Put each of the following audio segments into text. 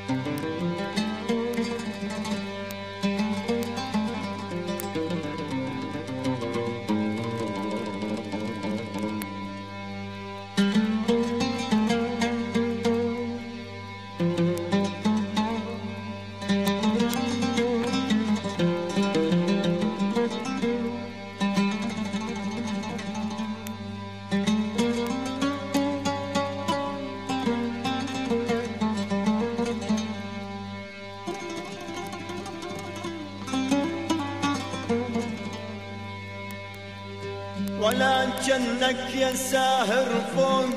ولا جنك يا ساهر فوق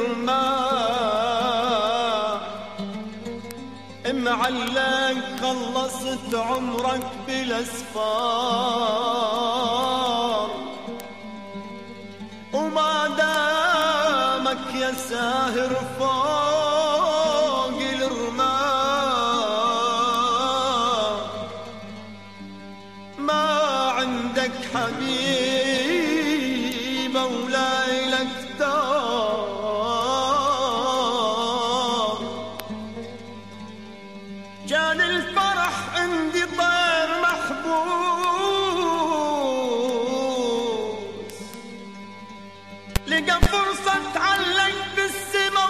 الرماح معلق خلصت عمرك بالاسفار، وما دامك يا ساهر فوق الرماح ما عندك حبيب ولا إلك دار. جان الفرح عندي طير محبوس، لقى فرصة تعلق بالسما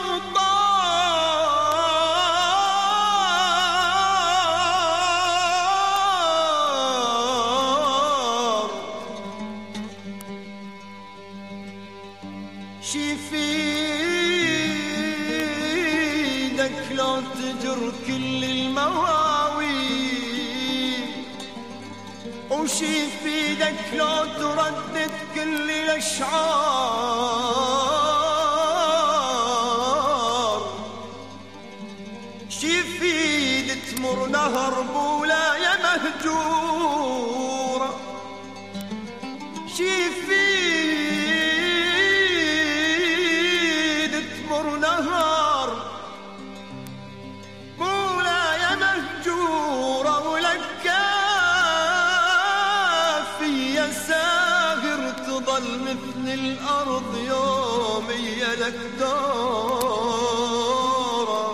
وطار. شي في ايدك لو تجر كل المواويل، وشي في ايدك لو تردد كل الاشعار. شي في ايد تمر نهر بولاية مهجورة، شي في نهار بولاية مهجورة، ولك كافي يا ساهر تظل مثل الأرض يومية لك دورة.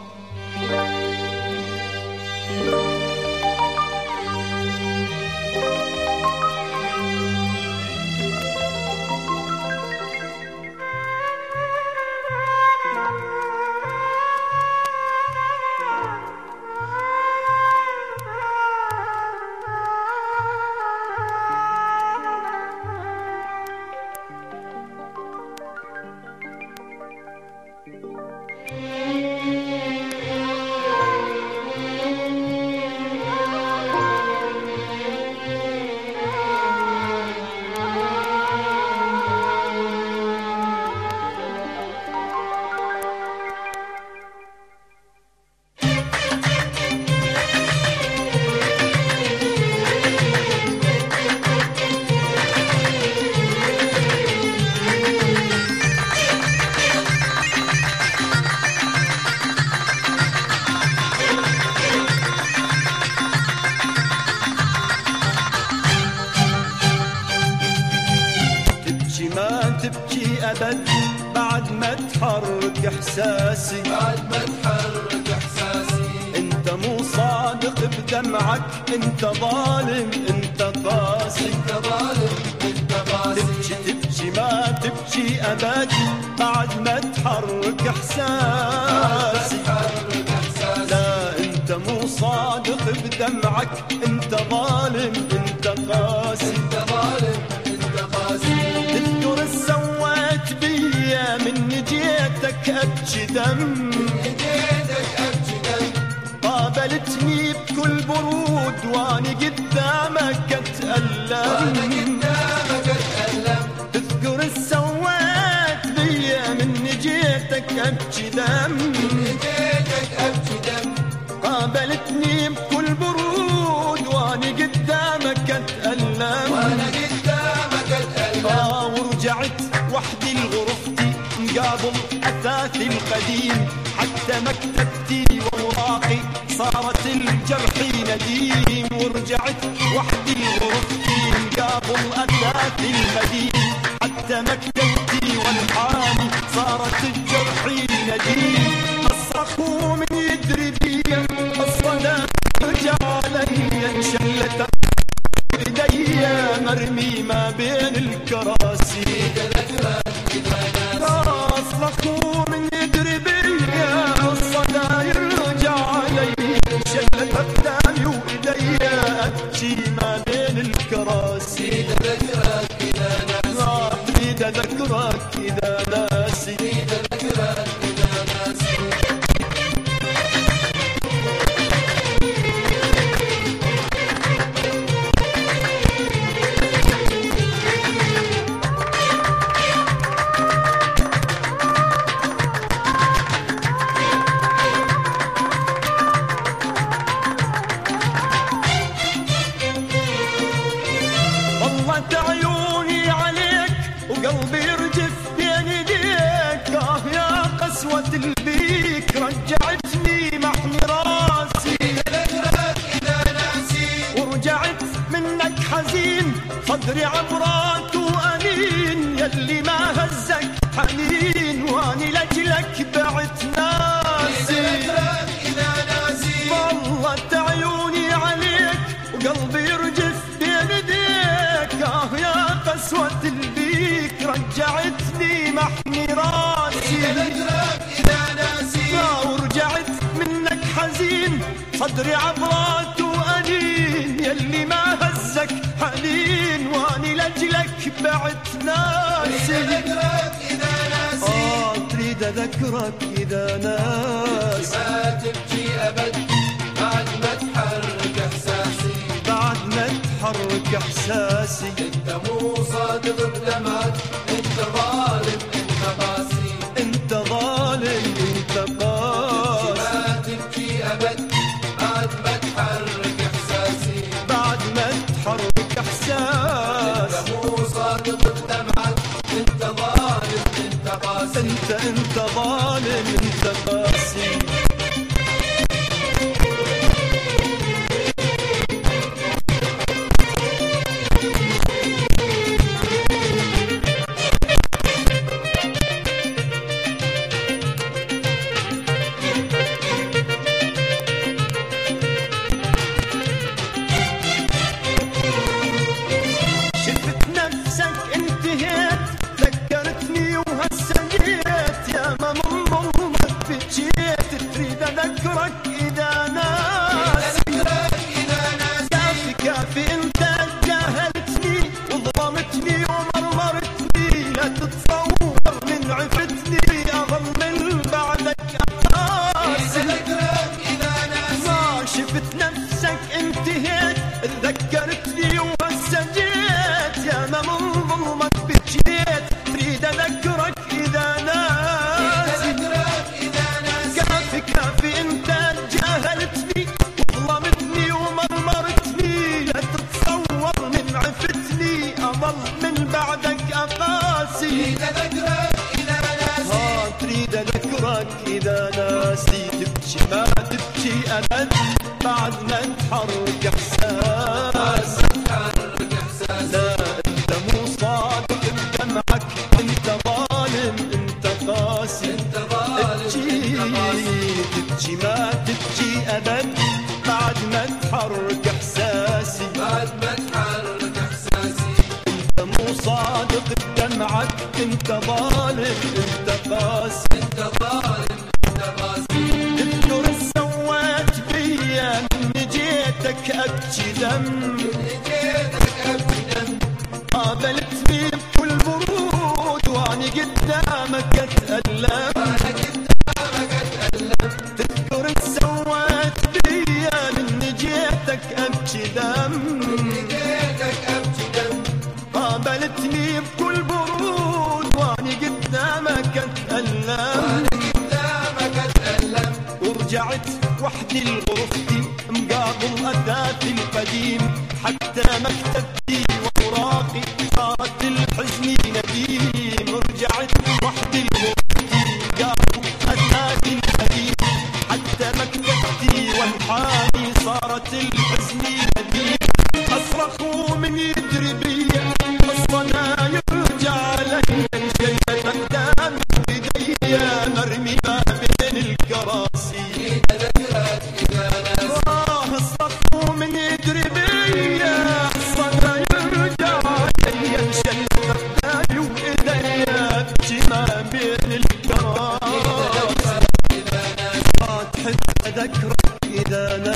تبكي أبد بعد ما تحرك إحساسي، بعد ما تحرك إحساسي. أنت مو صادق بدمعك، أنت ظالم، أنت قاسي، أنت ظالم، أنت قاسي. تبكي ما تبكي أبد بعد ما تحرك إحساسي، لا أنت مو صادق بدمعك، أنت ظالم، أنت قاسي، أنت ظالم، أنت قاسي. تذكر سويت بيا من جيتك أبكي دم، من جيتك أبكي دم. قابلتني بكل برود وأنا قدامك أتألم، وأنا قدامك أتألم. تذكر سويت بيا من جيتك أبكي دم، من جيتك أبكي دم. قابلتني بكل برود وأنا قدامك أتألم، وأنا قدامك أتألم. ورجعت وحدي لغرفتي مقابل أثاثي القديم، حتى مكتبتي وأوراقي صارت الجرح نديم. ورجعت وحدي لغرفتي مقابل أثاثي القديم، حتى مكتبتي والحاني صارت الجرح نديم. أصرخ ومن يدري بي حنين واني لاجلك بعت ناسي. إذا ناسي ظلت عيوني عليك وقلبي يرجف بين ايديك. يا قسوة البيك رجعتني محني راسي. إذا ناسي ورجعت منك حزين صدري عبرات وأنين. يلي ما هزك حنين واني لاجلك بعت ناسي. إذا ناسي تريد اذكرك اذا ناسي. ما تبكي أبد بعد ما تحرك إحساسي. بعد ما تحرك احساسي. أنت مو صادق بدمعك، أنت ظالم، أنت قاسي. انت ظالم انت قاسي. ما تبكي أبد بعد ما تحرك إحساسي. بعد ما تحرك احساسي. أنت مو صادق بدمعك، أنت ظالم، أنت قاسي. انت ظالم انت قاسي. شفت نفسك انتهيت ذكرتني وهسه جيت. يا ما من ظلمك بجيت تريد اذكرك اذا ناسي. كافي كافي انت جاهلتني وظلمتني ومرمرتني. لا تتصور من عفتني اظل من بعدك اقاسي. ما شفت نفسك انتهيت ذكرتني وهسه جيت. يا ما من ظلمك بجيت تريد اذكرك اذا ناسي. كافي كافي انت جاهلتني وظلمتني ومرمرتني. لا تتصور من عفتني اظل من بعدك اقاسي. تريد اذكرك اذا ناسي. تبكي ما تبكي ابد بعد ما تحرك احساسي. لا انت مو صادق بدمعك، انت ظالم انت قاسي. تبكي ما تبكي ابد بعد ما تحرك احساسي. انت مو صادق بدمعك، انت ظالم انت قاسي. تذكر سويت بيا من جيتك ابكي دم. قابلتني بكل برود واني قدامك اتألم. تذكر سويت بيا من جيتك ابكي دم. قابلتني بكل برود واني قدامك اتألم. ورجعت وحدي لغرفتي مقابل اثاثي القديم. حتى مكتبتي واوراقي صارت الحزن نديم. رجعت وحدي لغرفتي مقابل اثاثي القديم. حتى مكتبتي والحاني صارت الحزن نديم. اصرخ ومن يدري بيا الصنا يرجع علي. شيلت قدامي بايديا مرمي ما بين الكراسي. اصرخ ومن يدري بيا الصنا يرجع علي. شيلت قدامي وايديا ابكي ما بين الكراسي. تحب اذكرك اذا